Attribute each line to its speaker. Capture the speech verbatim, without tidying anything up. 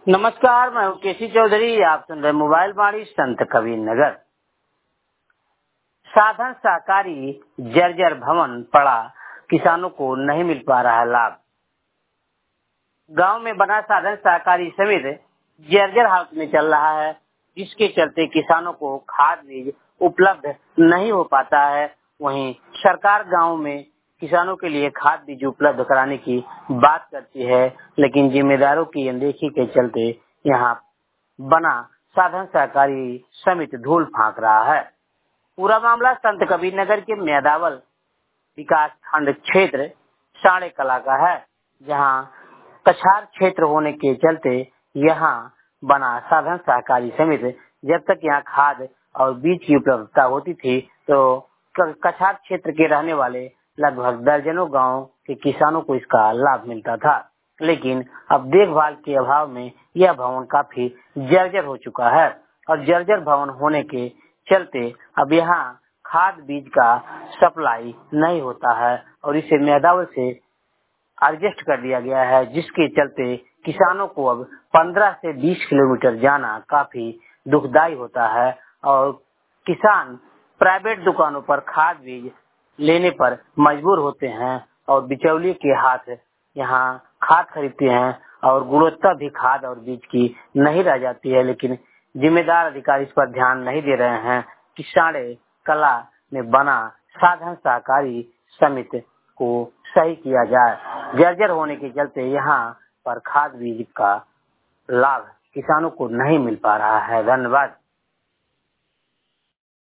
Speaker 1: नमस्कार, मैं हूँ केसी चौधरी। आप सुन रहे मोबाइल बाड़ी संत कबीर नगर। साधन सहकारी जर्जर भवन पड़ा, किसानों को नहीं मिल पा रहा लाभ। गांव में बना साधन सहकारी समिति जर्जर हालत में चल रहा है, जिसके चलते किसानों को खाद बीज उपलब्ध नहीं हो पाता है। वहीं सरकार गांव में किसानों के लिए खाद बीज उपलब्ध कराने की बात करती है, लेकिन जिम्मेदारों की अनदेखी के चलते यहाँ बना साधन सहकारी समिति धूल फांक रहा है। पूरा मामला संत कबीर नगर के मेदावल विकास खंड क्षेत्र साढ़े कला का है, जहां कछार क्षेत्र होने के चलते यहां बना साधन सहकारी समिति जब तक यहां खाद और बीज की उपलब्धता होती थी तो कछार क्षेत्र के रहने वाले लगभग दर्जनों गांव के किसानों को इसका लाभ मिलता था। लेकिन अब देखभाल के अभाव में यह भवन काफी जर्जर हो चुका है और जर्जर भवन होने के चलते अब यहाँ खाद बीज का सप्लाई नहीं होता है और इसे मेदावल से एडजस्ट कर दिया गया है, जिसके चलते किसानों को अब पंद्रह से बीस किलोमीटर जाना काफी दुखदायी होता है और किसान प्राइवेट दुकानों पर खाद बीज लेने पर मजबूर होते हैं और बिचौलिए के हाथ यहाँ खाद खरीदते हैं और गुणवत्ता भी खाद और बीज की नहीं रह जाती है। लेकिन जिम्मेदार अधिकारी इस पर ध्यान नहीं दे रहे हैं कि साढ़े कला में बना साधन सहकारी समिति को सही किया जाए। जर्जर होने के चलते यहाँ पर खाद बीज का लाभ किसानों को नहीं मिल पा रहा है। धन्यवाद।